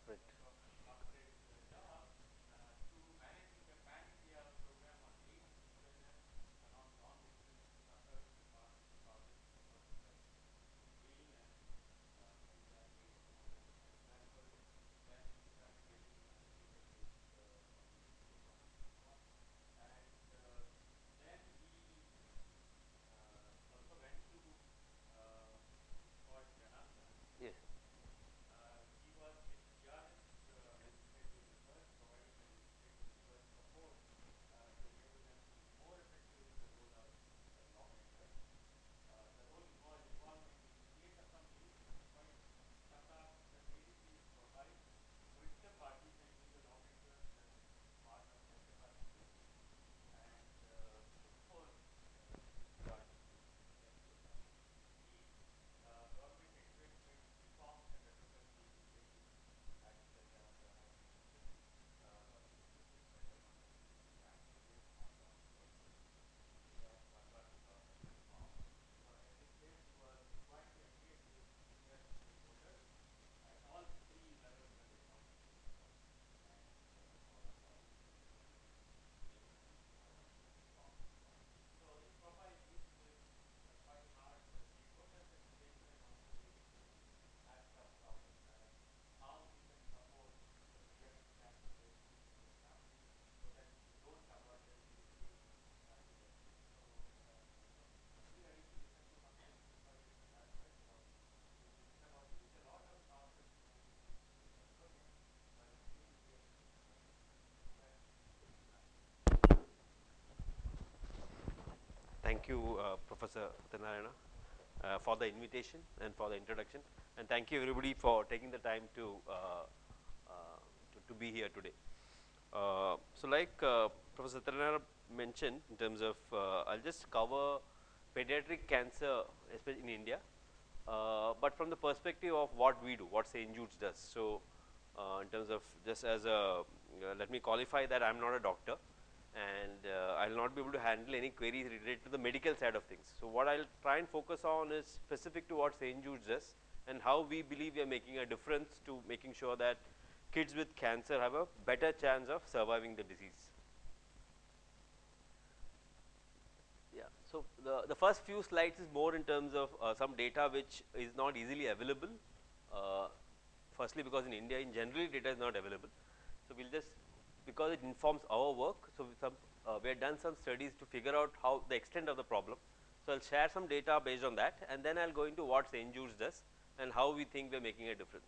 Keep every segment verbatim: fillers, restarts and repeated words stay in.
Right. Yes. Thank you, uh, Professor Satyanarayana, uh, for the invitation and for the introduction, and thank you everybody for taking the time to uh, uh, to, to be here today. Uh, so, like uh, Professor Satyanarayana mentioned, in terms of, uh, I'll just cover pediatric cancer, especially in India, uh, but from the perspective of what we do, what Saint Jude's does. So, uh, in terms of just as a, uh, let me qualify that I am not a doctor, and uh, I will not be able to handle any queries related to the medical side of things. So, what I will try and focus on is specific to what Saint Jude's does and how we believe we are making a difference to making sure that kids with cancer have a better chance of surviving the disease. Yeah. So, the, the first few slides is more in terms of uh, some data which is not easily available. Uh, firstly, because in India in general data is not available. So, we will just, because it informs our work. So, some, uh, we have done some studies to figure out how the extent of the problem. So, I will share some data based on that, and then I will go into what Saint Jude's does and how we think we are making a difference.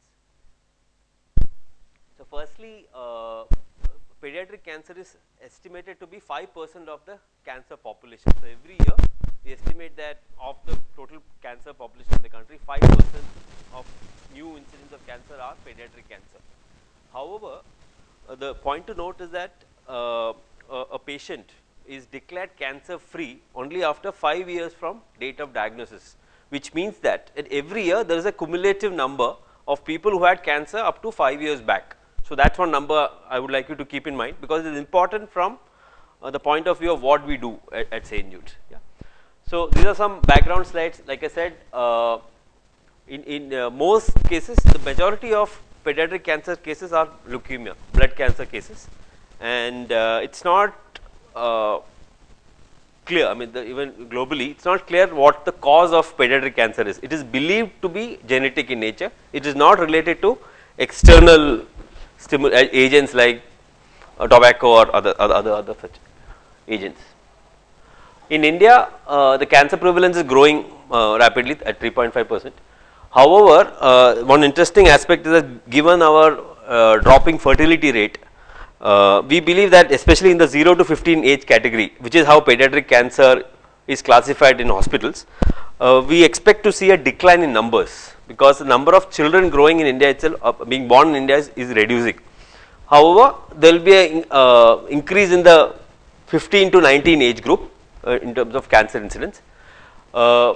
So, firstly, uh, pediatric cancer is estimated to be five percent of the cancer population. So, every year we estimate that of the total cancer population in the country, five percent of new incidents of cancer are pediatric cancer. However, uh, the point to note is that uh, a, a patient is declared cancer free only after five years from date of diagnosis, which means that at every year there is a cumulative number of people who had cancer up to five years back. So, that is one number I would like you to keep in mind, because it is important from uh, the point of view of what we do at, at Saint Jude's. Yeah. So, these are some background slides. Like I said, uh, in, in uh, most cases, the majority of pediatric cancer cases are leukemia, blood cancer cases, and uh, it is not uh, clear. I mean, the, even globally, it is not clear what the cause of pediatric cancer is. It is believed to be genetic in nature. It is not related to external agents like uh, tobacco or other other other, other such agents. In India, uh, the cancer prevalence is growing uh, rapidly at three point five percent. However, uh, one interesting aspect is that given our uh, dropping fertility rate, uh, we believe that especially in the zero to fifteen age category, which is how pediatric cancer is classified in hospitals, uh, we expect to see a decline in numbers, because the number of children growing in India itself, uh, being born in India is, is reducing. However, there will be an uh, increase in the fifteen to nineteen age group uh, in terms of cancer incidence. Uh,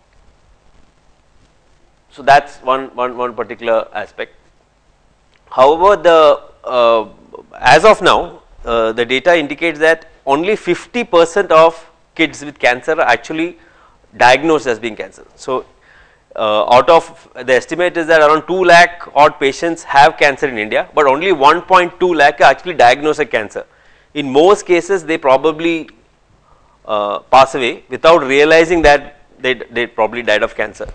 so, that is one, one, one particular aspect. However, the uh, as of now, uh, the data indicates that only fifty percent of kids with cancer are actually diagnosed as being cancer. So, uh, out of the estimate is that around two lakh odd patients have cancer in India, but only one point two lakh actually diagnose a cancer. In most cases, they probably uh, pass away without realizing that they, they probably died of cancer.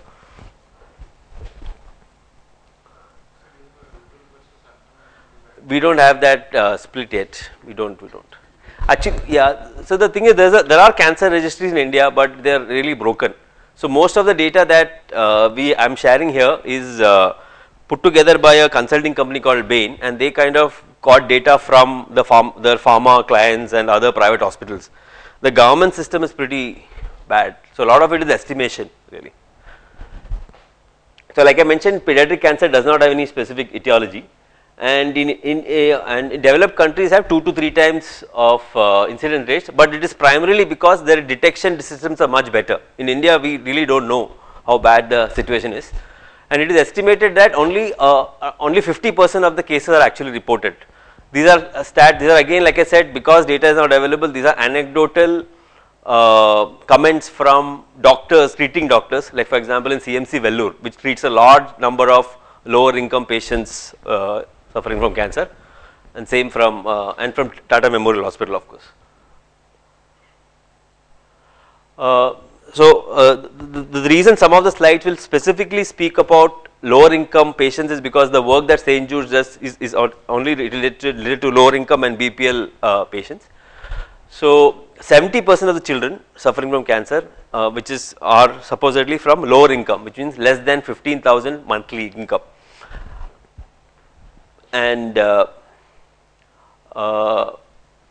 We don't have that uh, split yet. We don't. We don't. Actually, yeah. So the thing is, there's a, there are cancer registries in India, but they are really broken. So most of the data that uh, we I'm sharing here is uh, put together by a consulting company called Bain, and they kind of got data from the farm, their pharma clients and other private hospitals. The government system is pretty bad. So a lot of it is estimation, really. So like I mentioned, pediatric cancer does not have any specific etiology. And in, in a, and in developed countries have two to three times of uh, incidence rates, but it is primarily because their detection systems are much better. In India, we really don't know how bad the situation is, and it is estimated that only uh, uh, only fifty percent of the cases are actually reported. These are uh, stat. These are again, like I said, because data is not available. These are anecdotal uh, comments from doctors, treating doctors. Like for example, in C M C Vellore, which treats a large number of lower income patients Uh, suffering from cancer, and same from uh, and from Tata Memorial Hospital, of course. Uh, so uh, the, the reason some of the slides will specifically speak about lower income patients is because the work that Saint Jude does is, is only related, related to lower income and B P L uh, patients. So seventy percent of the children suffering from cancer, uh, which is are supposedly from lower income, which means less than fifteen thousand monthly income. And uh, uh,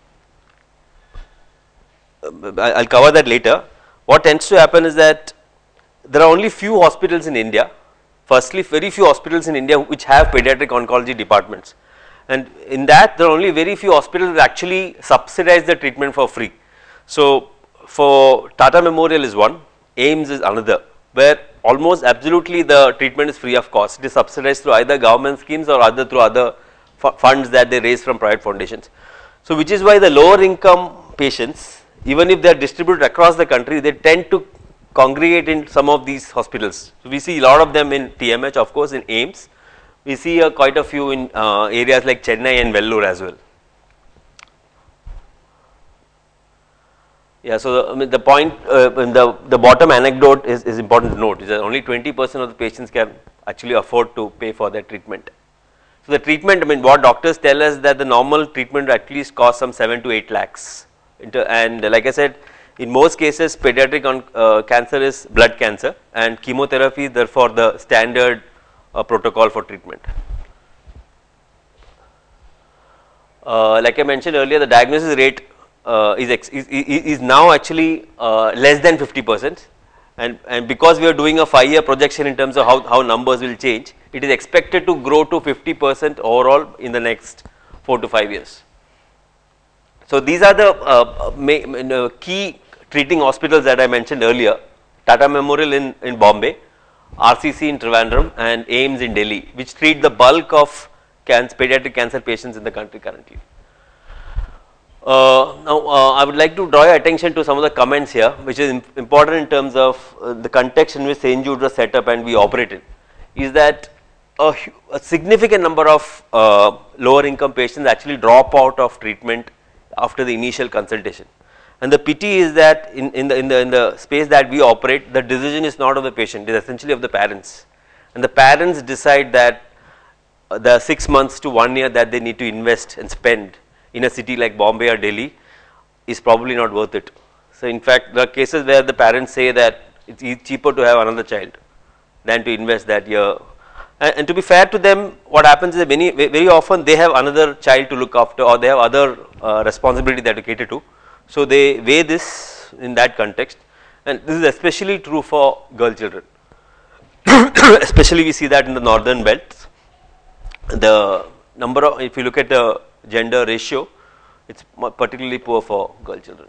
I'll cover that later. What tends to happen is that there are only few hospitals in India. Firstly, very few hospitals in India which have pediatric oncology departments, and in that there are only very few hospitals that actually subsidize the treatment for free. So for Tata Memorial is one, AIIMS is another, where almost absolutely the treatment is free of cost. It is subsidized through either government schemes or other through other funds that they raise from private foundations. So which is why the lower income patients, even if they are distributed across the country, they tend to congregate in some of these hospitals. So we see a lot of them in T M H, of course, in AIIMS. We see uh, quite a few in uh, areas like Chennai and Vellore as well. Yeah, so the, I mean the point, uh, in the, the bottom anecdote is, is important to note, is that only twenty percent of the patients can actually afford to pay for their treatment. So the treatment, I mean what doctors tell us that the normal treatment at least costs some seven to eight lakhs. And like I said, in most cases pediatric on, uh, cancer is blood cancer, and chemotherapy is therefore the standard uh, protocol for treatment. Uh, like I mentioned earlier, the diagnosis rate Uh, is, ex is, is now actually uh, less than fifty percent, and, and because we are doing a five year projection in terms of how, how numbers will change, it is expected to grow to fifty percent overall in the next four to five years. So these are the uh, may, uh, key treating hospitals that I mentioned earlier: Tata Memorial in, in Bombay, R C C in Trivandrum, and AIIMS in Delhi, which treat the bulk of cancer, pediatric cancer patients in the country currently. Uh, now, uh, I would like to draw your attention to some of the comments here, which is imp important in terms of uh, the context in which Saint Jude was set up and we operated. Is that a, a significant number of uh, lower income patients actually drop out of treatment after the initial consultation, and the pity is that in, in the in the in the space that we operate, the decision is not of the patient; it is essentially of the parents, and the parents decide that uh, the six months to one year that they need to invest and spend in a city like Bombay or Delhi is probably not worth it. So in fact, there are cases where the parents say that it's cheaper to have another child than to invest that year. And, and to be fair to them, what happens is that many, very often they have another child to look after, or they have other uh, responsibility that to cater to. So they weigh this in that context, and this is especially true for girl children. Especially we see that in the northern belts. The number of, if you look at the gender ratio, it's particularly poor for girl children.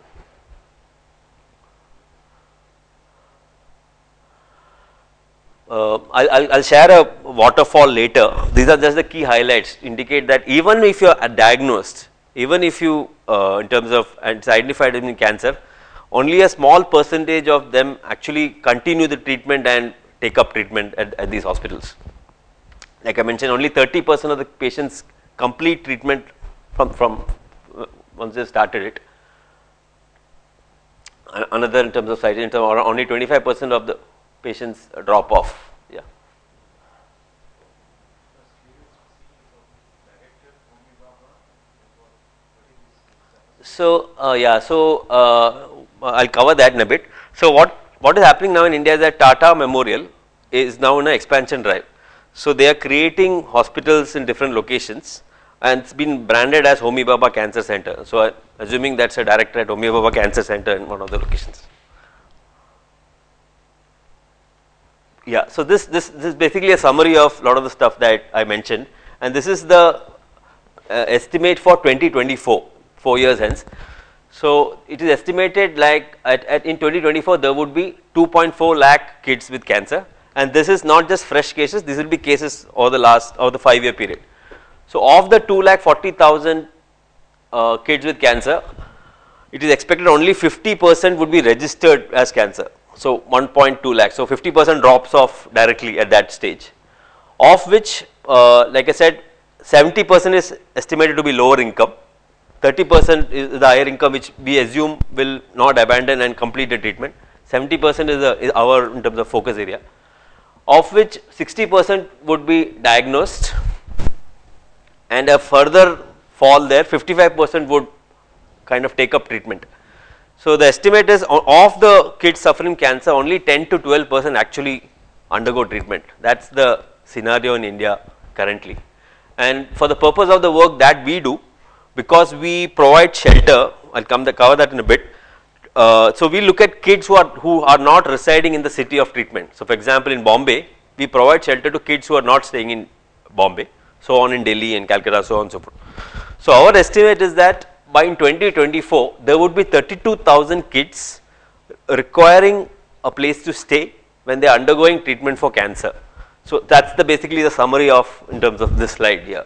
Uh, I'll, I'll share a waterfall later. These are just the key highlights, indicate that even if you are diagnosed, even if you uh, in terms of and it's identified in cancer, only a small percentage of them actually continue the treatment and take up treatment at, at these hospitals. Like I mentioned, only thirty percent of the patients complete treatment from, from uh, once they started it. Another in terms of size, in terms of only twenty-five percent of the patients drop off. Yeah. So uh, yeah, so uh, I'll cover that in a bit. So what what is happening now in India is that Tata Memorial is now in an expansion drive. So they are creating hospitals in different locations, and it's been branded as Homi Bhabha Cancer Center. So I, assuming that's a director at Homi Bhabha Cancer Center in one of the locations. Yeah, so this, this, this is basically a summary of a lot of the stuff that I mentioned, and this is the uh, estimate for twenty twenty-four, four years hence. So it is estimated like at, at in twenty twenty-four there would be two point four lakh kids with cancer, and this is not just fresh cases, this will be cases over the last or the five year period. So of the two lakh forty thousand uh, kids with cancer, it is expected only fifty percent would be registered as cancer. So one point two lakh. So fifty percent drops off directly at that stage, of which uh, like I said, seventy percent is estimated to be lower income, thirty percent is the higher income which we assume will not abandon and complete the treatment, seventy percent is, the, is our in terms of focus area, of which sixty percent would be diagnosed, and a further fall there, fifty-five percent would kind of take up treatment. So the estimate is of the kids suffering cancer, only ten to twelve percent actually undergo treatment. That's the scenario in India currently. And for the purpose of the work that we do, because we provide shelter, I'll come to cover that in a bit. Uh, so we look at kids who are who are not residing in the city of treatment. So for example, in Bombay, we provide shelter to kids who are not staying in Bombay, so on in Delhi and Calcutta, so on and so forth. So our estimate is that by in twenty twenty-four, there would be thirty-two thousand kids requiring a place to stay when they are undergoing treatment for cancer. So that's the basically the summary of in terms of this slide here.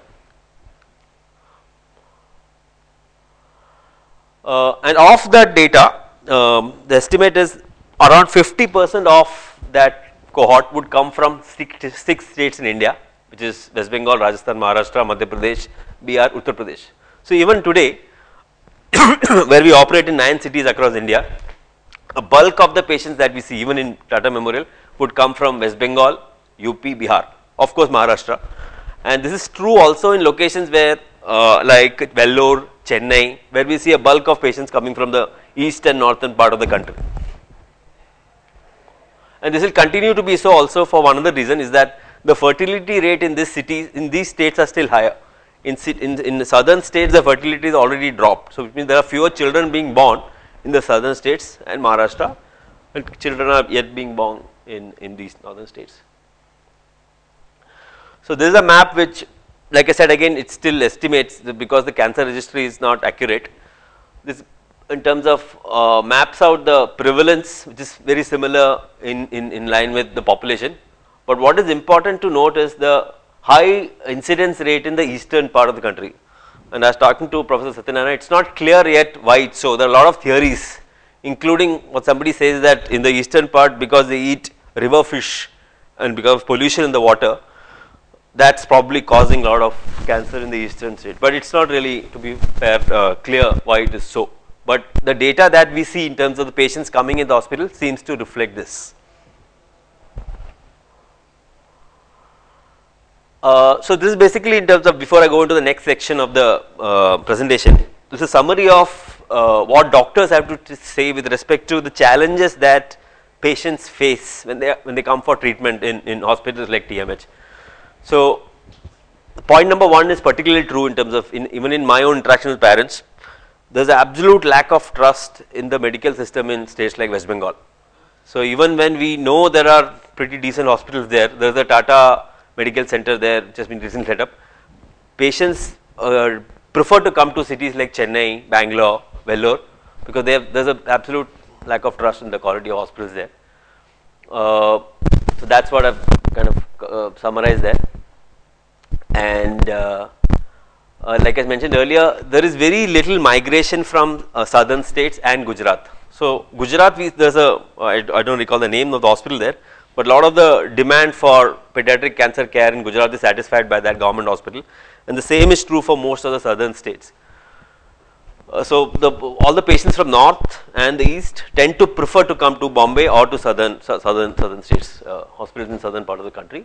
Uh, and of that data, um, the estimate is around fifty percent of that cohort would come from six, six states in India, which is West Bengal, Rajasthan, Maharashtra, Madhya Pradesh, Bihar, Uttar Pradesh. So even today, where we operate in nine cities across India, a bulk of the patients that we see even in Tata Memorial would come from West Bengal, U P, Bihar, of course Maharashtra, and this is true also in locations where uh, like Vellore, Chennai, where we see a bulk of patients coming from the east and northern part of the country. And this will continue to be so also for one other reason, is that the fertility rate in this cities, in these states are still higher. In, in, in the southern states, the fertility is already dropped. So it means there are fewer children being born in the southern states and Maharashtra, and children are yet being born in, in these northern states. So this is a map which, like I said again, it still estimates because the cancer registry is not accurate. This in terms of uh, maps out the prevalence, which is very similar in, in, in line with the population. But what is important to note is the high incidence rate in the eastern part of the country. And I was talking to Professor Satyanarayana, it's not clear yet why it's so. There are a lot of theories, including what somebody says that in the eastern part, because they eat river fish and because of pollution in the water, that's probably causing a lot of cancer in the eastern state. But it's not really, to be fair, uh, clear why it is so. But the data that we see in terms of the patients coming in the hospital seems to reflect this. Uh, so this is basically in terms of, before I go into the next section of the uh, presentation, this is a summary of uh, what doctors have to say with respect to the challenges that patients face when they when they come for treatment in, in hospitals like T M H. So point number one is particularly true in terms of in, even in my own interaction with parents. There is an absolute lack of trust in the medical system in states like West Bengal. So even when we know there are pretty decent hospitals there, there is a Tata Medical Center there which has been recently set up, patients uh, prefer to come to cities like Chennai, Bangalore, Vellore, because there is an absolute lack of trust in the quality of hospitals there. Uh, so that's what I've kind of uh, summarized there. And uh, uh, like I mentioned earlier, there is very little migration from uh, southern states and Gujarat. So Gujarat, we, there's a, I, I don't recall the name of the hospital there, but a lot of the demand for pediatric cancer care in Gujarat is satisfied by that government hospital, and the same is true for most of the southern states. Uh, so, the, all the patients from north and the east tend to prefer to come to Bombay or to southern southern southern states, uh, hospitals in southern part of the country,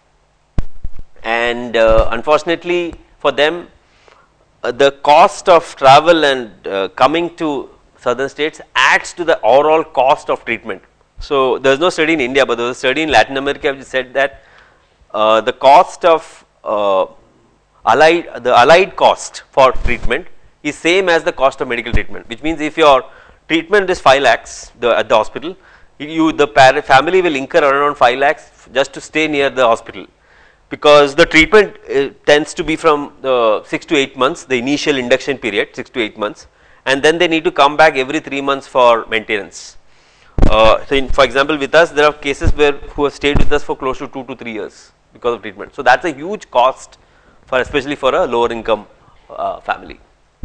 and uh, unfortunately for them, uh, the cost of travel and uh, coming to southern states adds to the overall cost of treatment. So, there is no study in India, but there was a study in Latin America which said that uh, the cost of uh, allied the allied cost for treatment is same as the cost of medical treatment, which means if your treatment is five lakhs the, at the hospital, you the parent family will incur around five lakhs just to stay near the hospital, because the treatment uh, tends to be from the six to eight months, the initial induction period six to eight months, and then they need to come back every three months for maintenance. Uh, so, in, for example, with us there are cases where who have stayed with us for close to two to three years because of treatment. So, that is a huge cost for especially for a lower income uh, family.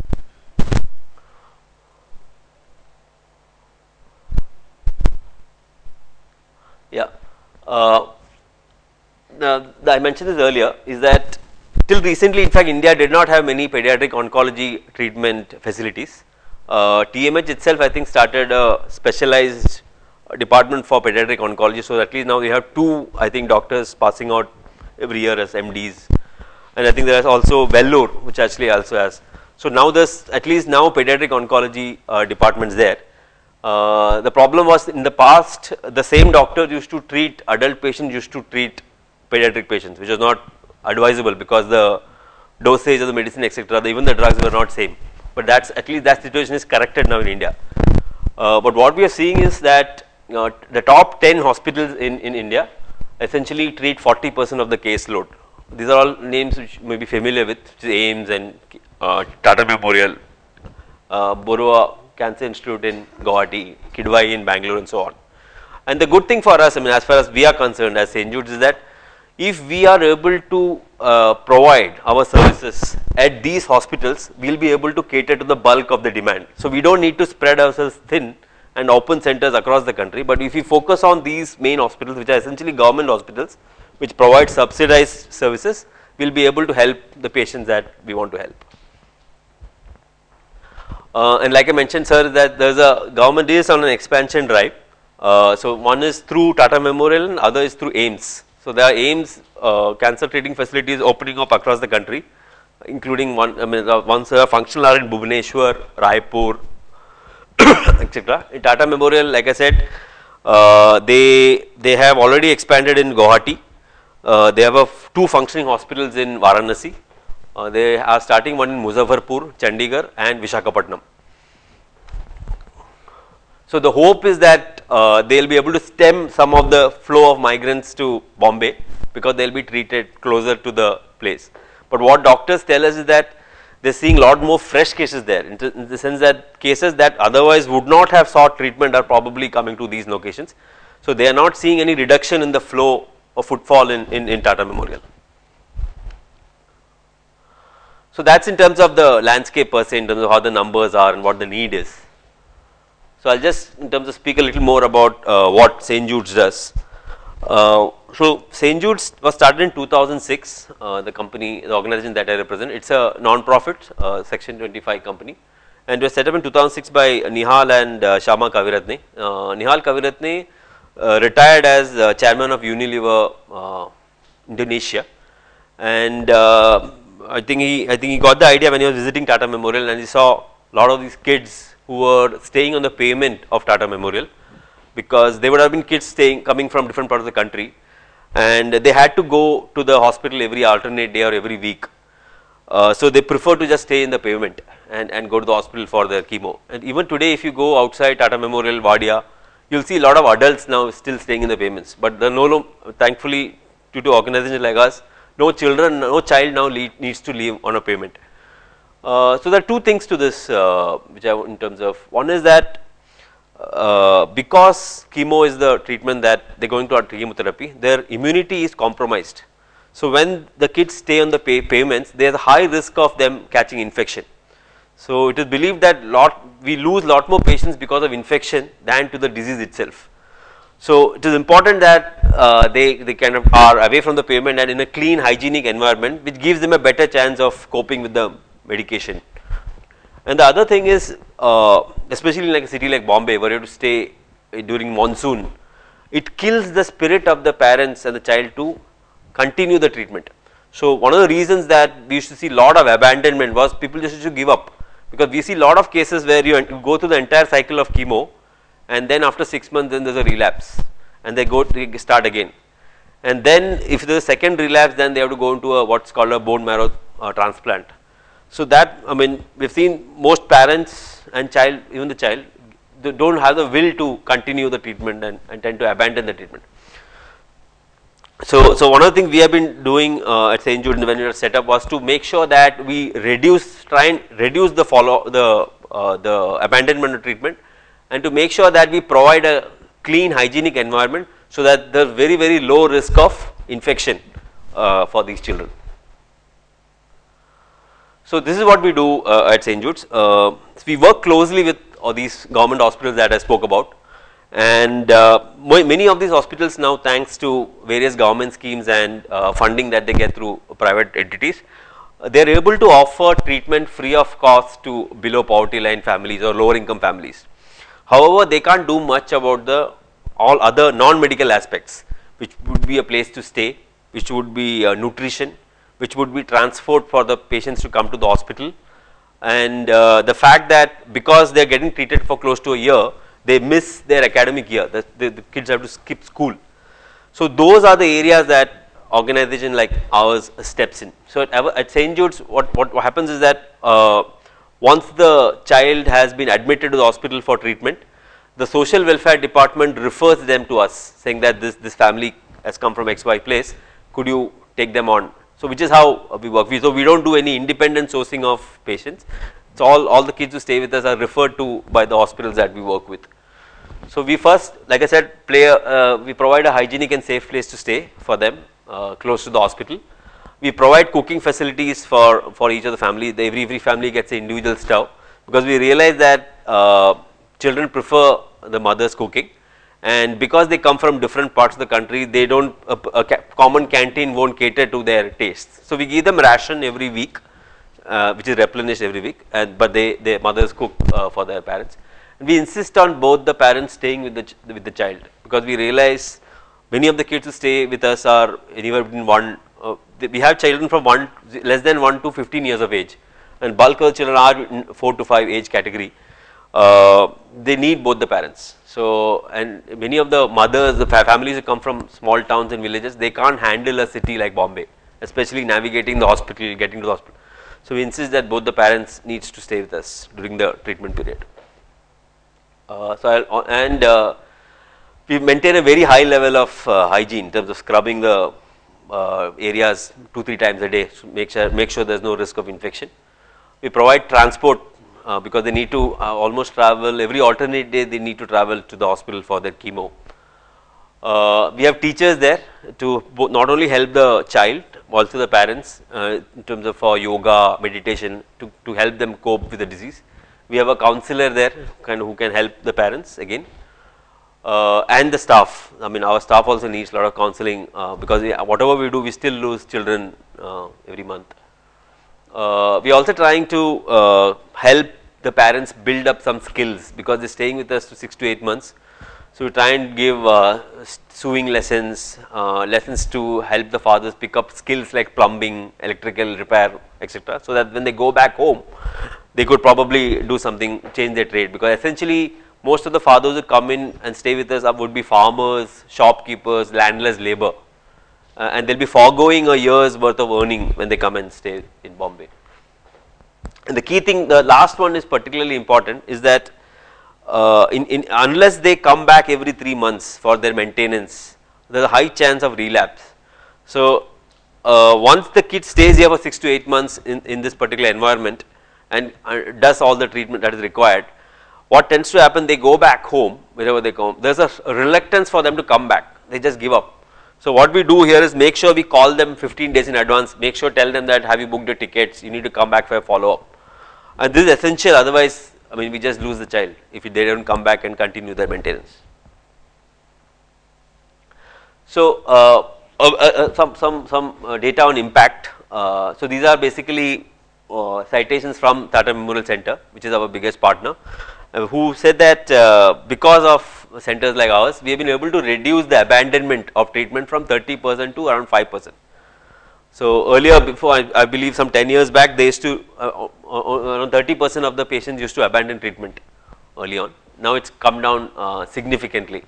Yeah, uh, the, the, I mentioned this earlier is that till recently, in fact, India did not have many pediatric oncology treatment facilities. Uh, T M H itself, I think, started a specialized department for pediatric oncology. So, at least now we have two, I think, doctors passing out every year as M Ds, and I think there is also Vellore, which actually also has. So, now there's at least now pediatric oncology uh, departments there. Uh, the problem was in the past, the same doctor used to treat adult patients, used to treat pediatric patients, which was not advisable because the dosage of the medicine, et cetera, even the drugs were not same. But that's at least that situation is corrected now in India. Uh, but what we are seeing is that uh, the top ten hospitals in, in India essentially treat forty percent of the caseload. These are all names which you may be familiar with, which is AIIMS and uh, Tata Memorial, uh, Borua Cancer Institute in Guwahati, Kidwai in Bangalore, and so on. And the good thing for us, I mean, as far as we are concerned as Saint Jude's, is that if we are able to uh, provide our services at these hospitals, we will be able to cater to the bulk of the demand. So, we do not need to spread ourselves thin and open centers across the country, but if we focus on these main hospitals, which are essentially government hospitals, which provide subsidized services, we will be able to help the patients that we want to help. Uh, and like I mentioned, sir, that there is a government is on an expansion drive. Uh, so, one is through Tata Memorial and other is through AIIMS. So, there are AIIMS uh, cancer treating facilities opening up across the country, including one, I mean, uh, ones are functional are in Bhubaneswar, Raipur, et cetera. In Tata Memorial, like I said, uh, they they have already expanded in Guwahati. Uh, they have a f two functioning hospitals in Varanasi. Uh, they are starting one in Muzaffarpur, Chandigarh, and Visakhapatnam. So, the hope is that uh, they will be able to stem some of the flow of migrants to Bombay, because they will be treated closer to the place. But what doctors tell us is that they are seeing a lot more fresh cases there, in, in the sense that cases that otherwise would not have sought treatment are probably coming to these locations. So, they are not seeing any reduction in the flow of footfall in, in, in Tata Memorial. So, that is in terms of the landscape per se, in terms of how the numbers are and what the need is. So, I will just in terms of speak a little more about uh, what Saint Jude's does. Uh, so, Saint Jude's was started in two thousand six, uh, the company, the organization that I represent. It is a non-profit uh, section twenty-five company, and it was set up in two thousand six by Nihal and uh, Shama Kaviratne. Uh, Nihal Kaviratne uh, retired as uh, chairman of Unilever uh, Indonesia, and uh, I think he I think he got the idea when he was visiting Tata Memorial, and he saw a lot of these kids who were staying on the pavement of Tata Memorial, because they would have been kids staying coming from different parts of the country, and they had to go to the hospital every alternate day or every week. Uh, so, they prefer to just stay in the pavement and, and go to the hospital for their chemo. And even today, if you go outside Tata Memorial, Wadia, you will see a lot of adults now still staying in the pavements, but the no, no thankfully due to organizations like us, no children, no child now lead, needs to live on a pavement. Uh, so, there are two things to this, uh, which I in terms of, one is that uh, because chemo is the treatment that they are going to chemotherapy, their immunity is compromised. So, when the kids stay on the pavements, there is a high risk of them catching infection. So, it is believed that lot we lose lot more patients because of infection than to the disease itself. So it is important that uh, they, they kind of are away from the pavement and in a clean hygienic environment, which gives them a better chance of coping with the medication. And the other thing is, uh, especially in like a city like Bombay, where you have to stay during monsoon, it kills the spirit of the parents and the child to continue the treatment. So one of the reasons that we used to see a lot of abandonment was people just used to give up, because we see a lot of cases where you go through the entire cycle of chemo, and then after six months then there is a relapse and they go to start again. And then if there is a second relapse, then they have to go into a what's called a bone marrow uh, transplant. So that, I mean, we have seen most parents and child, even the child, they do not have the will to continue the treatment and, and tend to abandon the treatment. So, so one of the things we have been doing uh, at Saint Jude when we were set up was to make sure that we reduce, try and reduce the follow, the, uh, the abandonment of treatment, and to make sure that we provide a clean hygienic environment so that there is very very low risk of infection uh, for these children. So this is what we do uh, at Saint Jude's. Uh, so we work closely with all these government hospitals that I spoke about, and uh, many of these hospitals now, thanks to various government schemes and uh, funding that they get through private entities, uh, they are able to offer treatment free of cost to below poverty line families or lower income families. However, they can't do much about the all other non-medical aspects, which would be a place to stay, which would be uh, nutrition, which would be transport for the patients to come to the hospital, and uh, the fact that because they are getting treated for close to a year, they miss their academic year, the, the, the kids have to skip school. So those are the areas that organization like ours steps in. So at, at Saint Jude's, what, what happens is that uh, once the child has been admitted to the hospital for treatment, the social welfare department refers them to us, saying that this, this family has come from X Y place, could you take them on? So which is how we work. We, so we don't do any independent sourcing of patients. It's all, all the kids who stay with us are referred to by the hospitals that we work with. So we first, like I said, play a, uh, we provide a hygienic and safe place to stay for them, uh, close to the hospital. We provide cooking facilities for, for each of the family. The, every, every family gets an individual stove, because we realize that uh, children prefer the mother's cooking, and because they come from different parts of the country, they don't, a, a ca common canteen won't cater to their tastes. So we give them ration every week, uh, which is replenished every week, and but they, their mothers cook uh, for their parents. And we insist on both the parents staying with the, with the child, because we realize many of the kids who stay with us are anywhere between one, uh, we have children from one, less than one to fifteen years of age, and bulk of the children are in four to five age category. Uh, they need both the parents. So, and many of the mothers, the families who come from small towns and villages, they can't handle a city like Bombay, especially navigating the hospital, getting to the hospital. So we insist that both the parents needs to stay with us during the treatment period. Uh, so I'll, and uh, we maintain a very high level of uh, hygiene in terms of scrubbing the uh, areas two three times a day to make sure make sure there's no risk of infection. We provide transport. Uh, because they need to uh, almost travel every alternate day, they need to travel to the hospital for their chemo. Uh, we have teachers there to not only help the child, also the parents uh, in terms of for yoga, meditation, to, to help them cope with the disease. We have a counselor there kind of who can help the parents again, uh, and the staff. I mean, our staff also needs a lot of counseling uh, because we, whatever we do, we still lose children uh, every month. Uh, we are also trying to uh, help the parents build up some skills, because they're staying with us to six to eight months. So we try and give uh, sewing lessons, uh, lessons to help the fathers pick up skills like plumbing, electrical repair, et cetera. So that when they go back home, they could probably do something, change their trade, because essentially most of the fathers who come in and stay with us are, would be farmers, shopkeepers, landless labor. Uh, and they'll be foregoing a year's worth of earning when they come and stay in Bombay. And the key thing, the last one is particularly important, is that uh, in, in, unless they come back every three months for their maintenance, there's a high chance of relapse. So uh, once the kid stays here for six to eight months in, in this particular environment and uh, does all the treatment that is required, what tends to happen, they go back home, wherever they come, there's a, a reluctance for them to come back, they just give up. So what we do here is make sure we call them fifteen days in advance, make sure tell them that have you booked your tickets, you need to come back for a follow up. And this is essential, otherwise, I mean, we just lose the child if they don't come back and continue their maintenance. So, uh, uh, uh, some some some uh, data on impact. Uh, so these are basically uh, citations from Tata Memorial Center, which is our biggest partner, uh, who said that uh, because of centers like ours, we have been able to reduce the abandonment of treatment from thirty percent to around five percent. So earlier, before I, I believe some ten years back, they used to uh, uh, around thirty percent of the patients used to abandon treatment early on. Now it's come down uh, significantly.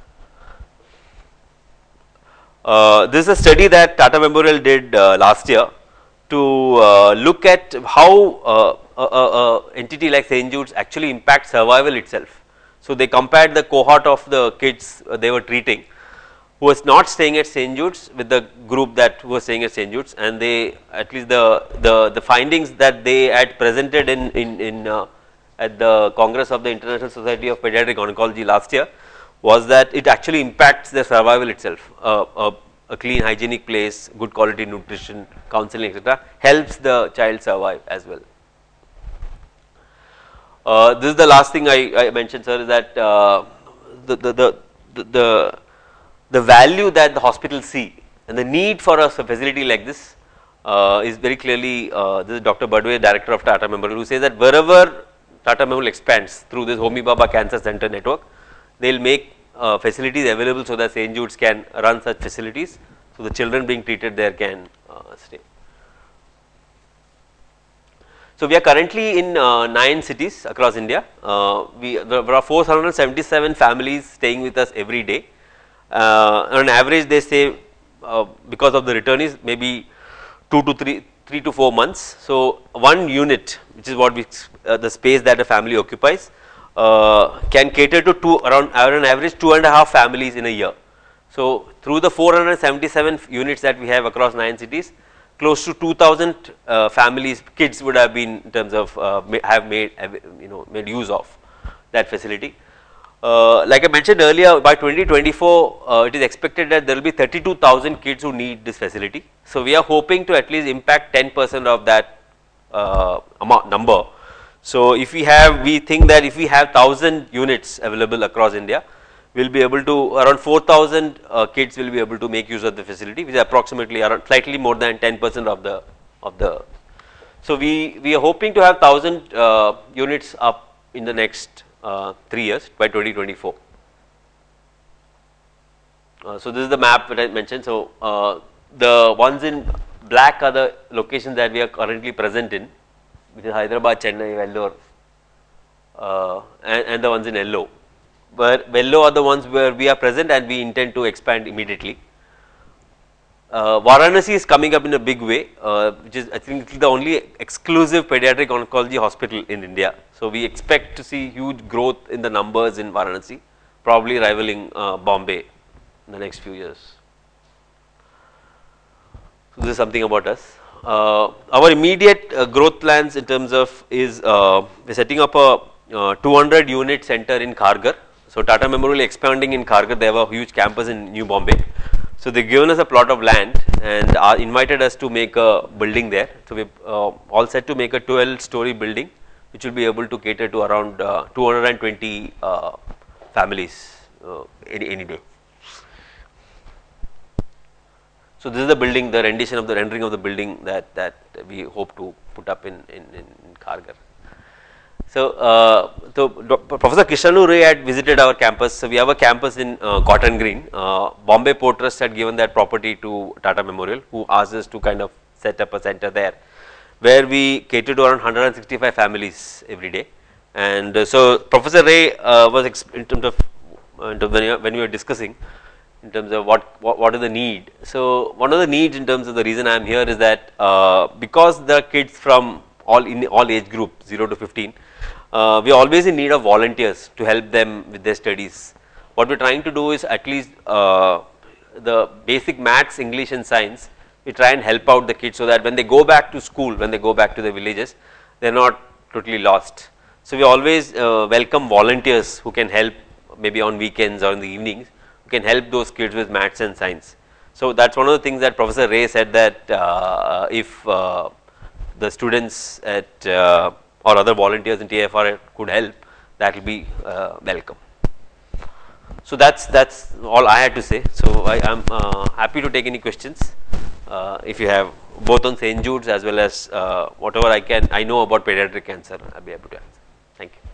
Uh, this is a study that Tata Memorial did uh, last year to uh, look at how uh, a, a, a entity like Saint Jude's actually impacts survival itself. So they compared the cohort of the kids uh, they were treating who was not staying at Saint Jude's with the group that was staying at Saint Jude's, and they at least the the, the findings that they had presented in in, in uh, at the Congress of the International Society of Pediatric Oncology last year was that it actually impacts their survival itself. Uh, uh, a clean hygienic place, good quality nutrition, counseling, et cetera helps the child survive as well. Uh, this is the last thing I, I mentioned, sir, is that uh, the, the, the, the, the value that the hospitals see and the need for a facility like this uh, is very clearly, uh, this is Doctor Badwe, Director of Tata Memorial, who says that wherever Tata Memorial expands through this Homi Bhabha Cancer Center network, they will make uh, facilities available so that Saint Jude's can run such facilities, so the children being treated there can uh, stay. So we are currently in uh, nine cities across India. Uh, we there are four hundred seventy-seven families staying with us every day. Uh, on average, they stay uh, because of the returnees maybe two to three, three to four months. So one unit, which is what we uh, the space that a family occupies, uh, can cater to two around on average two and a half families in a year. So through the four hundred seventy-seven units that we have across nine cities, close to two thousand uh, families, kids would have been in terms of uh, have made you know made use of that facility. Uh, like I mentioned earlier, by twenty twenty-four, uh, it is expected that there will be thirty-two thousand kids who need this facility. So we are hoping to at least impact ten percent of that uh, amount number. So if we have, we think that if we have one thousand units available across India, we will be able to, around four thousand uh, kids will be able to make use of the facility, which is approximately around slightly more than ten percent of the, of the. So we, we are hoping to have one thousand uh, units up in the next uh, three years by twenty twenty-four. Uh, so this is the map that I mentioned. So uh, the ones in black are the locations that we are currently present in, which is Hyderabad, Chennai, Vellore, uh, and, and the ones in yellow. Where yellow are the ones where we are present and we intend to expand immediately. Uh, Varanasi is coming up in a big way, uh, which is I think the only exclusive pediatric oncology hospital in India. So we expect to see huge growth in the numbers in Varanasi, probably rivaling uh, Bombay in the next few years. So this is something about us. Uh, our immediate uh, growth plans in terms of is uh, we're setting up a uh, two hundred unit center in Kharghar. So Tata Memorial expanding in Kharghar, they have a huge campus in New Bombay. So they've given us a plot of land and uh, invited us to make a building there. So we uh, all set to make a twelve story building, which will be able to cater to around uh, two hundred twenty uh, families uh, any, any day. So this is the building, the rendition of the rendering of the building that, that we hope to put up in, in, in Kharghar. So, uh, so Professor Krishnanu Ray had visited our campus. So we have a campus in uh, Cotton Green. Uh, Bombay Port Trust had given that property to Tata Memorial, who asked us to kind of set up a center there, where we cater to around one hundred sixty-five families every day. And uh, so Professor Ray uh, was exp in terms of uh, in terms of when we were discussing in terms of what, what what is the need. So one of the needs in terms of the reason I am here is that uh, because the kids from all in all age group zero to fifteen. Uh, we are always in need of volunteers to help them with their studies. What we are trying to do is at least uh, the basic maths, English and science, we try and help out the kids so that when they go back to school, when they go back to their villages, they are not totally lost. So we always uh, welcome volunteers who can help maybe on weekends or in the evenings, who can help those kids with maths and science. So that's one of the things that Professor Ray said, that uh, if uh, the students at uh, or other volunteers in T F R could help, that will be uh, welcome. So that's that's all I had to say. So I am uh, happy to take any questions uh, if you have, both on Saint Jude's as well as uh, whatever I can I know about pediatric cancer. I'll be able to answer. Thank you.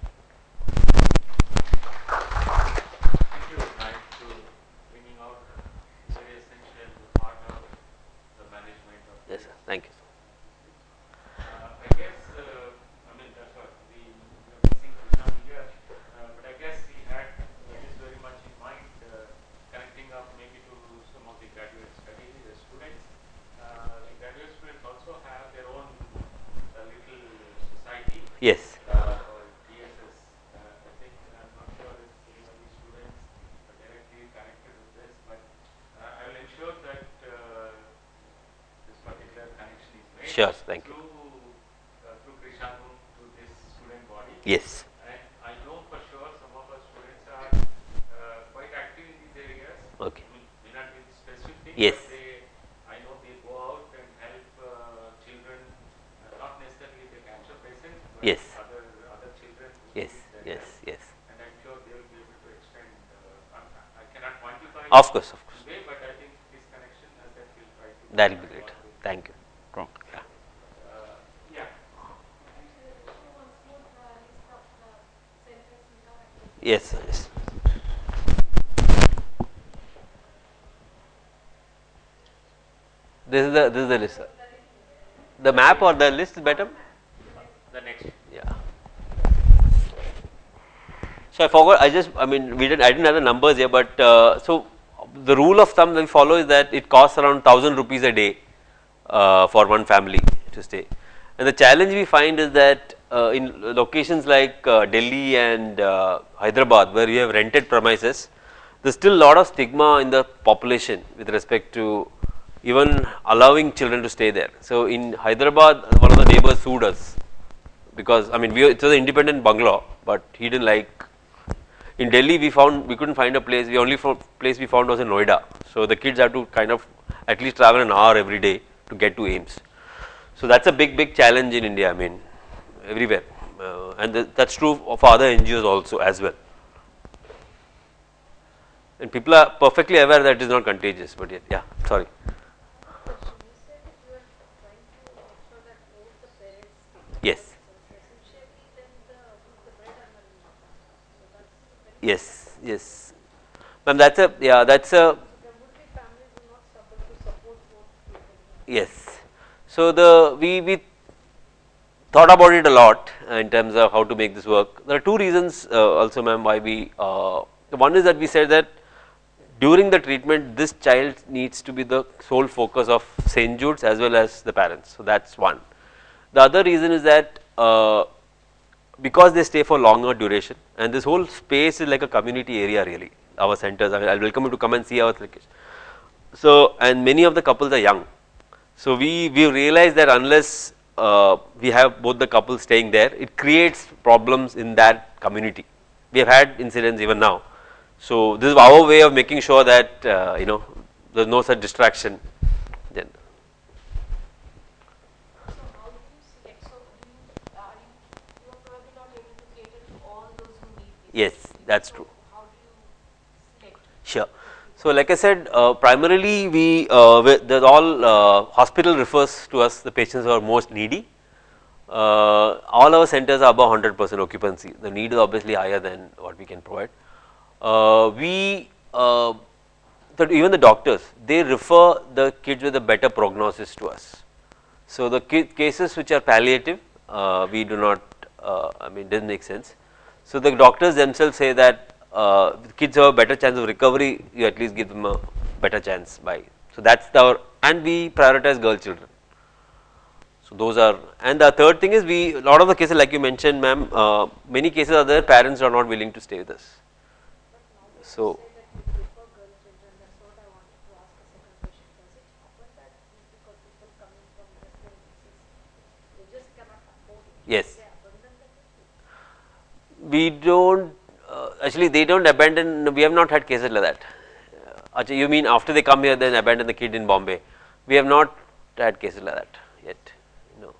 Thank you, Mike, to bringing out a very essential part of the management of. Yes, sir. Thank you. Uh, I guess, uh, I mean, that's what we are missing Krishnan here, uh, but I guess he had uh, this very much in mind, uh, connecting up maybe to some of the graduate studies, the students. Uh, the graduate students also have their own uh, little society. Yes. Uh, or T S S. Uh, I think I'm not sure if any of the students are directly connected with this, but uh, I will ensure that uh, this particular connection is made. Sure. Thank you. Through, uh, through Krishanu to this student body. Yes. And I know for sure some of our students are uh, quite active in these areas. Okay. I mean, may not be specific things, Yes. but they, I know they go out and help uh, children, uh, not necessarily the cancer patients, but Yes. other other children. who Yes. need that Yes. help. Yes. And I'm sure they will be able to extend. Uh, I, I cannot quantify. Of course. Of course. Today, but I think this connection, uh, that will try to. That will be great. Thank you. Wrong. Yeah. Uh, yeah. Yes. Sir, yes. This is the this is the list. Sir. The map or the list is better? The next. Yeah. So I forgot. I just. I mean, we didn't. I didn't have the numbers here, but uh, so the rule of thumb that we follow is that it costs around thousand rupees a day uh, for one family to stay. And the challenge we find is that uh, in locations like uh, Delhi and uh, Hyderabad, where we have rented premises, there's still a lot of stigma in the population with respect to even allowing children to stay there. So in Hyderabad, one of the neighbors sued us because I mean we, it was an independent bungalow, but he didn't like. In Delhi, we found we couldn't find a place. The only place we found was in Noida. So the kids have to kind of at least travel an hour every day to get to AIIMS. So that's a big, big challenge in India. I mean, everywhere, uh, and th that's true for other N G Os also as well. And people are perfectly aware that it is not contagious. But yet, yeah, sorry. Yes. Yes. Yes. Ma'am, that's a yeah. That's a yes. So the we we thought about it a lot uh, in terms of how to make this work. There are two reasons uh, also, ma'am, why we. Uh, one is that we said that during the treatment, this child needs to be the sole focus of Saint Jude's as well as the parents. So that's one. The other reason is that uh, because they stay for longer duration, and this whole space is like a community area really. Our centers. I will welcome you to come and see our location. So and many of the couples are young. So we we realize that unless uh, we have both the couples staying there, it creates problems in that community. We have had incidents even now. So this is our way of making sure that uh, you know there is no such distraction. Then. So how do you select? So do you, are you, you are probably not able to cater to all those who need this. Yes, that's so true. How do you select? Sure. So like I said, uh, primarily we uh, the all uh, hospital refers to us the patients who are most needy. Uh, all our centers are above one hundred percent occupancy. The need is obviously higher than what we can provide. Uh, we uh, that even the doctors, they refer the kids with a better prognosis to us. So the cases which are palliative, uh, we do not. Uh, I mean, doesn't make sense. So the doctors themselves say that uh, kids have a better chance of recovery. You at least give them a better chance by. So that's our, and we prioritize girl children. So those are, and the third thing is we, a lot of the cases like you mentioned, ma'am, uh, many cases are there, parents are not willing to stay with us. So. Yes. We don't, uh, actually they don't abandon, we have not had cases like that. Uh, you mean after they come here then abandon the kid in Bombay? We have not had cases like that yet, no.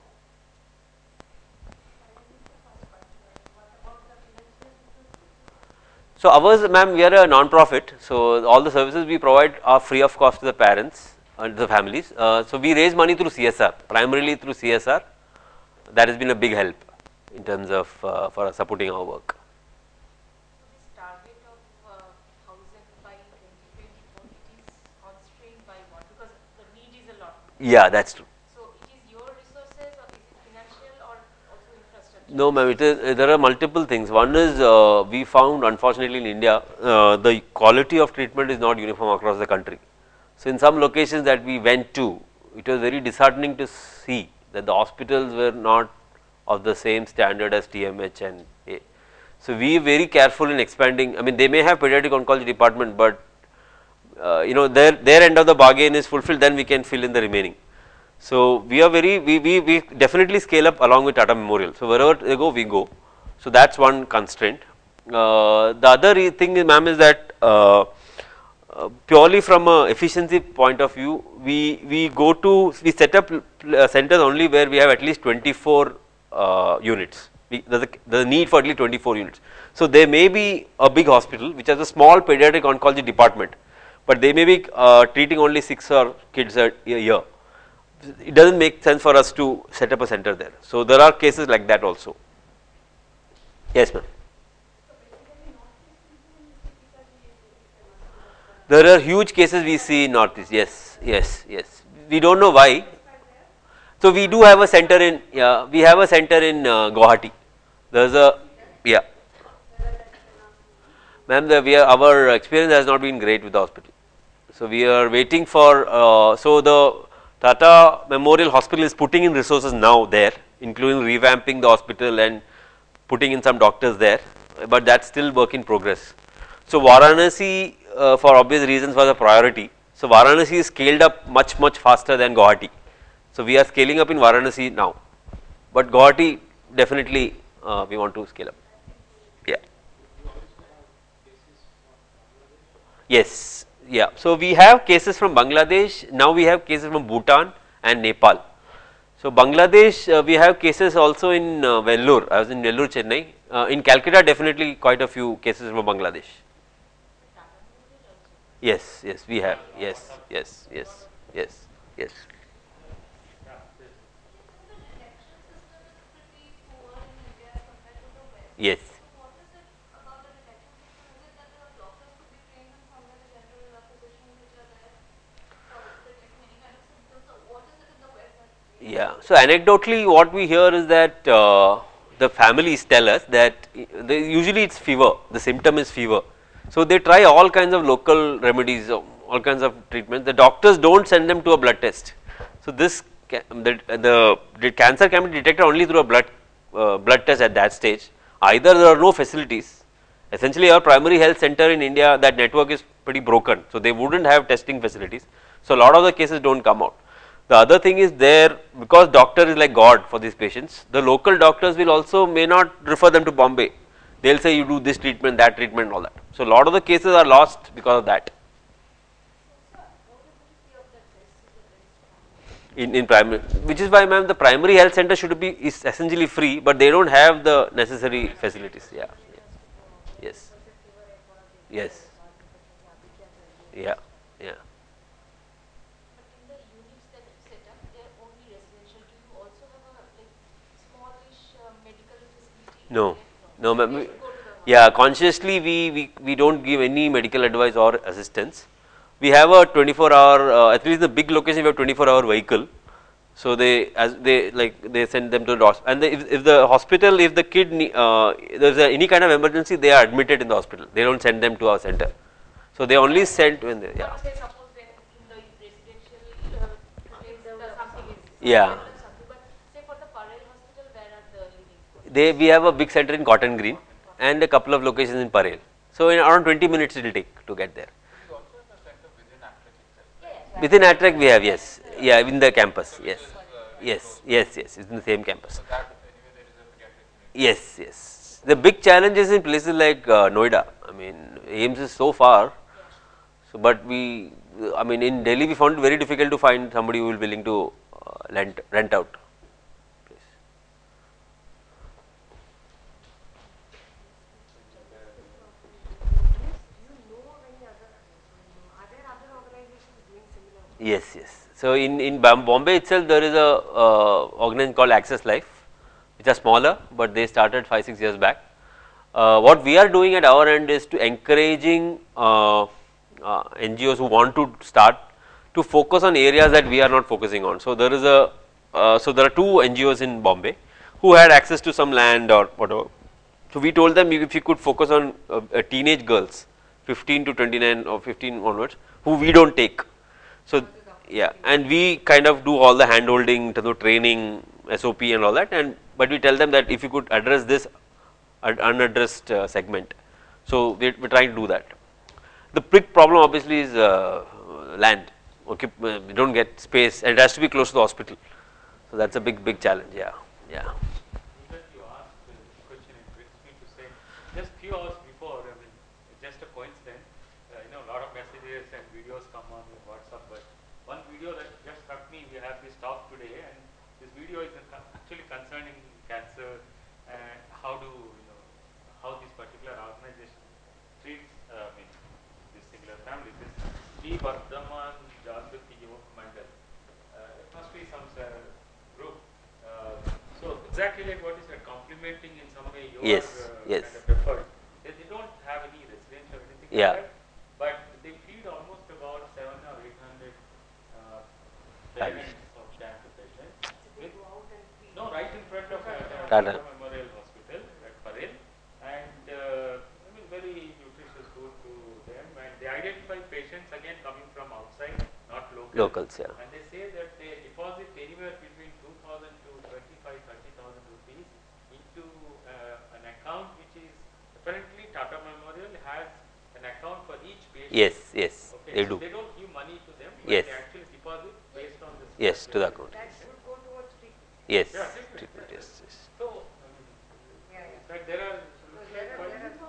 So ours, ma'am, we are a non-profit. So all the services we provide are free of cost to the parents and the families. Uh, so we raise money through C S R, primarily through C S R. That has been a big help in terms of uh, for supporting our work. This target of uh, thousand by twenty twenty-four, it is constrained by what? Because the need is a lot. Yeah, that's true. So it is your resources, or is it financial, or also infrastructure? No, ma'am. It is. There are multiple things. One is uh, we found, unfortunately, in India, uh, the quality of treatment is not uniform across the country. So in some locations that we went to, it was very disheartening to see that the hospitals were not of the same standard as T M H and A. So we are very careful in expanding. I mean, they may have pediatric oncology department, but uh, you know their their end of the bargain is fulfilled. Then we can fill in the remaining. So we are very we, we, we definitely scale up along with Tata Memorial. So wherever they go, we go. So that's one constraint. Uh, the other thing, ma'am, is that uh, uh, purely from a efficiency point of view, we we go to we set up uh, centers only where we have at least twenty-four uh, units. We, there's, a, there's a need for at least twenty-four units. So there may be a big hospital which has a small pediatric oncology department, but they may be uh, treating only six or kids a, a year. It does not make sense for us to set up a center there. So there are cases like that also. Yes, ma'am. There are huge cases we see in Northeast. Yes, yes, yes. We don't know why. So we do have a center in. Yeah, we have a center in uh, Guwahati. There's a yeah. Ma'am, the, we are, our experience has not been great with the hospital. So we are waiting for. Uh, so the Tata Memorial Hospital is putting in resources now there, including revamping the hospital and putting in some doctors there, but that's still work in progress. So Varanasi, uh, for obvious reasons, was a priority. So Varanasi is scaled up much much faster than Guwahati. So we are scaling up in Varanasi now, but Guwahati definitely uh, we want to scale up. Yeah. Yes. Yeah, so we have cases from Bangladesh, now we have cases from Bhutan and Nepal. So Bangladesh, uh, we have cases also in uh, Vellore, I was in Vellore, Chennai. Uh, in Calcutta, definitely quite a few cases from Bangladesh. Yes, yes, we have, yes, yes, yes, yes, yes. Yes. Yeah. So anecdotally, what we hear is that uh, the families tell us that they, usually it's fever. The symptom is fever. So they try all kinds of local remedies, all kinds of treatments. The doctors don't send them to a blood test. So this the the, the cancer can be detected only through a blood uh, blood test at that stage. Either there are no facilities. Essentially, our primary health center in India, that network is pretty broken. So they wouldn't have testing facilities. So a lot of the cases don't come out. The other thing is there, because doctor is like God for these patients, the local doctors will also may not refer them to Bombay. They will say you do this treatment, that treatment, all that. So a lot of the cases are lost because of that. In, in primary, which is why, ma'am, the primary health center should be is essentially free, but they don't have the necessary facilities. Yeah. Yes. Yes. Yeah. Yeah. No, no, ma'am. Yeah, consciously we, we, we don't give any medical advice or assistance. We have a twenty-four hour, uh, at least the big location we have twenty-four hour vehicle. So they as they like they send them to the hospital, and the, if, if the hospital, if the kid uh, there's a, any kind of emergency, they are admitted in the hospital. They don't send them to our center. So they only send when they yeah. Yeah. They we have a big center in Cotton Green and a couple of locations in Parel. So in around twenty minutes it will take to get there. Within Attract we have, yes, yeah, in the campus, yes, yes, yes, yes, it's in the same campus. Yes, yes. The big challenge is in places like uh, Noida. I mean, A I M S is so far. So, but we, I mean, in Delhi we found it very difficult to find somebody who is willing to uh, rent rent out. Yes, yes. So, in, in Bombay itself there is a uh, organization called Access Life, which are smaller, but they started five six years back. Uh, what we are doing at our end is to encouraging uh, uh, N G Os who want to start to focus on areas that we are not focusing on. So, there is a uh, so there are two N G Os in Bombay who had access to some land or whatever. So, we told them if you could focus on uh, uh, teenage girls fifteen to twenty-nine or fifteen onwards who we do not take. So, yeah, and we kind of do all the hand holding, the training, S O P and all that, and but we tell them that if you could address this unaddressed uh, segment. So, we are trying to do that. The big problem obviously is uh, land, okay, uh, we do not get space and it has to be close to the hospital. So, that is a big big challenge, yeah, yeah. That you asked uh, this question, it brings me to say, just few hours before, I mean, just a coincidence, uh, you know, a lot of messages and videos come on with WhatsApp, but one video that just struck me, we have this talk today, and this video is actually concerning cancer and how do, you know, how this particular organization treats, uh, I mean, this singular family, this Sri Vardhaman Jagrati Yuva Mandal. Uh, it must be some uh, group. Uh, so exactly like what you said, complementing in some way your Yes, uh, yes. kind of effort. They, they don't have any residential or anything Yeah. like that, but they feed almost about seven or eight hundred uh, parents of cancer patients. With, no, right in front of uh, Tata. Tata Memorial Hospital at Parel, and uh, I mean very nutritious food to them. And they identify patients again coming from outside, not local. Locals, yeah. And they say that they deposit anywhere between two thousand to twenty-five, thirty thousand rupees into uh, an account which is apparently Tata Memorial has an account for each patient. Yes, yes, Okay, they so do. they don't give money to them, but Yes. they actually deposit based on this. Yes, to the account. That should go towards treatment. Yes, Yeah, treatment. treatment, yes, yes. So, I mean, Yeah, yeah. but there are. there are- quite- there are-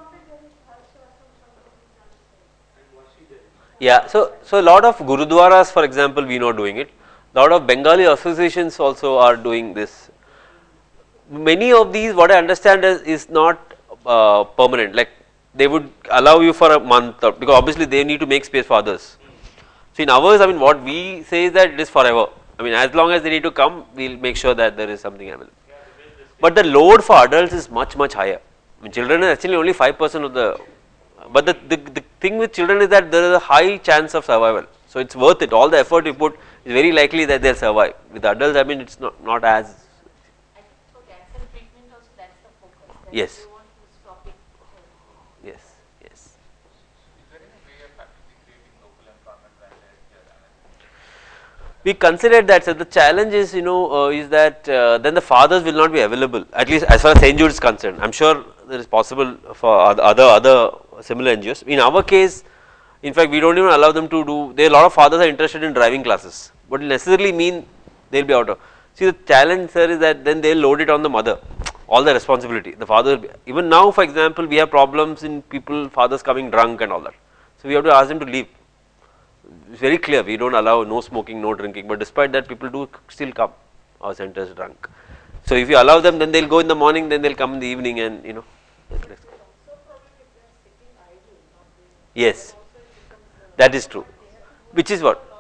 Yeah, so so a lot of gurudwaras, for example, we are not doing it. Lot of Bengali associations also are doing this. Many of these, what I understand is, is not uh, permanent. Like they would allow you for a month, or, because obviously they need to make space for others. So in ours, I mean, what we say is that it is forever. I mean, as long as they need to come, we'll make sure that there is something available. But the load for adults is much much higher. I mean, children are actually only five percent of the. But the, the the thing with children is that there is a high chance of survival. So it's worth it. All the effort you put is very likely that they'll survive. With adults, I mean, it's not not as. I think for cancer treatment also that's the focus. That Yes. They want to stop it. uh, Yes, yes. Is there any way of actually creating local employment when they're here? And We considered that. So the challenge is, you know, uh, is that uh, then the fathers will not be available. At least as far as Saint Jude is concerned. I'm sure there is possible for oth- other other similar N G Os. In our case, in fact, we don't even allow them to do. There are a lot of fathers are interested in driving classes, but it necessarily mean they'll be out of. See, the challenge, sir, is that then they'll load it on the mother, all the responsibility. The father, will be, even now, for example, we have problems in people, fathers coming drunk and all that. So we have to ask them to leave. It's very clear. We don't allow no smoking, no drinking, but despite that, people do still come. Our centers drunk. So if you allow them, then they'll go in the morning, then they'll come in the evening, and you know. Yes, that is true. Which is what?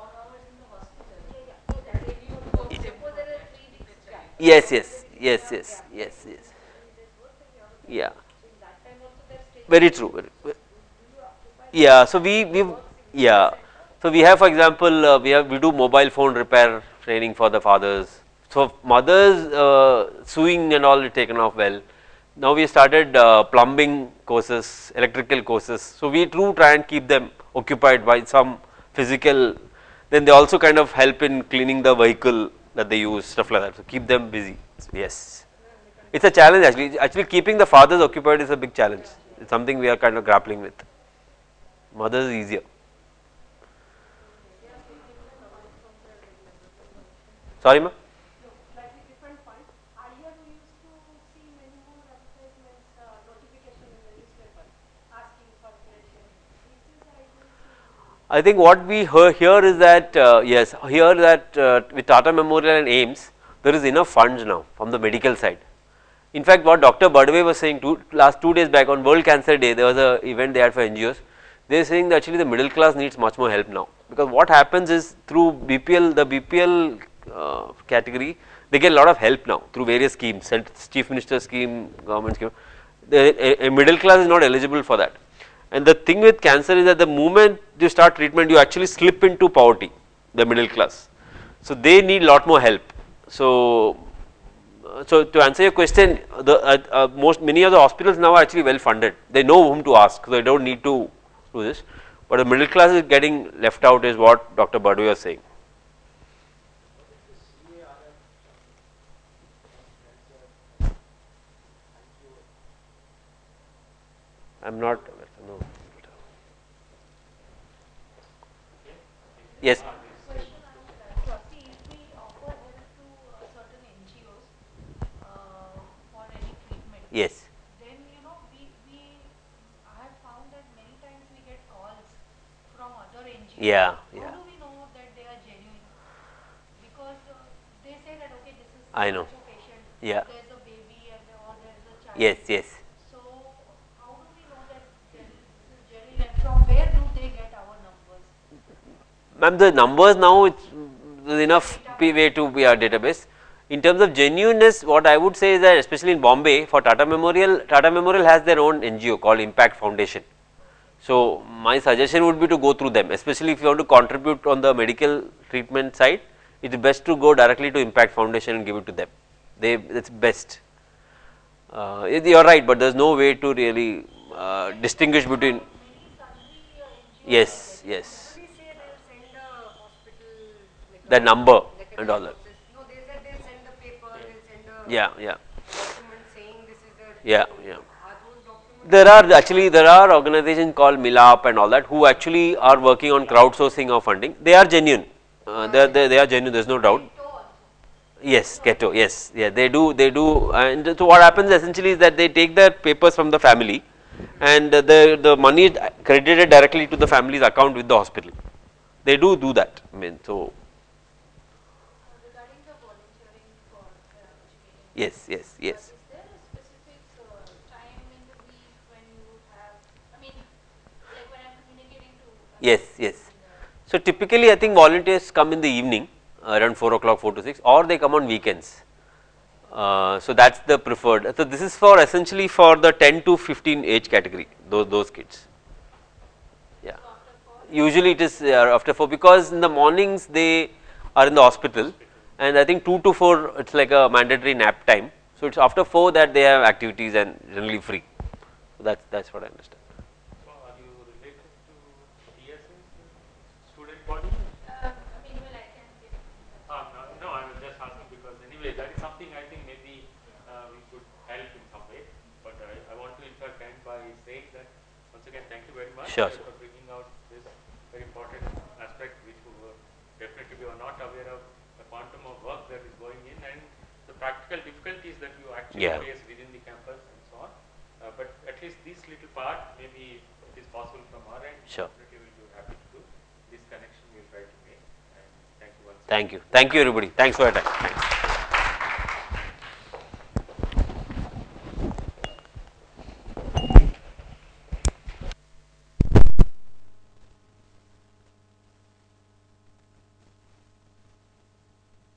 Yes, yes, yes, yes, yes, yes. Yeah. Very true. Very, yeah. So we we yeah. So we have, for example, uh, we have we do mobile phone repair training for the fathers. So mothers uh, sewing and all is taken off well. Now we started uh, plumbing courses, electrical courses. So we do try and keep them occupied by some physical. Then they also kind of help in cleaning the vehicle that they use, stuff like that. So keep them busy. So yes, it's a challenge actually. Actually, keeping the fathers occupied is a big challenge. It's something we are kind of grappling with. Mothers is easier. Sorry, ma. Slightly different point. Earlier we used to see many more advertisements, uh, notification in the newspaper asking for pension. This is I don't see. I think what we hear here is that uh, yes, here that uh, with Tata Memorial and AIIMS, there is enough funds now from the medical side. In fact, what Doctor Badwe was saying two, last two days back on World Cancer Day, there was a event they had for N G Os. They are saying that actually the middle class needs much more help now. because what happens is through B P L, the B P L uh, category, they get a lot of help now through various schemes, Chief Minister scheme, government scheme. The, a, a middle class is not eligible for that. And the thing with cancer is that the moment you start treatment, you actually slip into poverty, the middle class. So they need lot more help. So, uh, so to answer your question, the uh, uh, most many of the hospitals now are actually well funded. They know whom to ask, so they don't need to do this. But the middle class is getting left out, is what Doctor Badu was saying. I am not no. Yes. Question I would like to ask, see, if we offer help to uh, certain N G Os uh, for any treatment, Yes. then you know we, we I have found that many times we get calls from other N G Os. Yeah, How yeah. do we know that they are genuine? Because uh, they say that okay, this is I know. such a patient, Yeah. there's a baby and or there's a child. Yes, yes. So how do we know that this is genuine and from where do they get our numbers? Ma'am, the numbers now, it's there's enough p way to be our database. In terms of genuineness, what I would say is that especially in Bombay, for Tata Memorial, Tata Memorial has their own N G O called Impact Foundation. So my suggestion would be to go through them, especially if you want to contribute on the medical treatment side. It is best to go directly to Impact Foundation and give it to them. They, it's best. Uh, you are right, but there is no way to really uh, distinguish between. Many sundry uh, N G Os Yes, yes. They say they'll send a hospital like The a, number like a and all that. diagnosis. No, they said they'll send the paper, they'll send a Yeah, yeah, document saying this is the. yeah, yeah. Are those documents? There are actually there are organizations called Milap and all that who actually are working on crowdsourcing of funding. They are genuine. Uh, they, are, they they are genuine. There is no doubt. Keto also. Yes, Keto. Yes, yeah. They do. They do. And so what happens essentially is that they take their papers from the family, and the the money is credited directly to the family's account with the hospital. They do do that. I mean, so Uh, regarding the volunteering for uh, educating, yes, yes, uh, yes. is there a specific uh, time in the week when you have, I mean, like when I'm communicating to uh, Yes, yes. in the- So typically, I think volunteers come in the evening uh, around four o'clock, four to six, or they come on weekends. Uh, so that's the preferred. So this is for essentially for the ten to fifteen age category. Those those kids. Yeah. so after four, Usually it is uh, after four, because in the mornings they are in the hospital, and I think two to four it's like a mandatory nap time. So it's after four that they have activities and generally free. So that's that's what I understand. So are you related to T S A, student body? uh, I mean, well, I can give. Uh, no, no, I was just asking because anyway, that is something I think maybe uh, we could help in some way. But I, I want to in fact end by saying that once again, thank you very much Sure, uh, sure. for bringing out this very important aspect which we were definitely we were not aware of the quantum of work that is going in and the practical difficulties that you actually Yeah. face within the campus and so on. Uh, but at least this little part, maybe it is possible from our end. Sure. Definitely we'll be happy to do. This connection we'll try to make. And thank you once again. Thank you. Thank you, everybody. Thanks for your time. Thanks.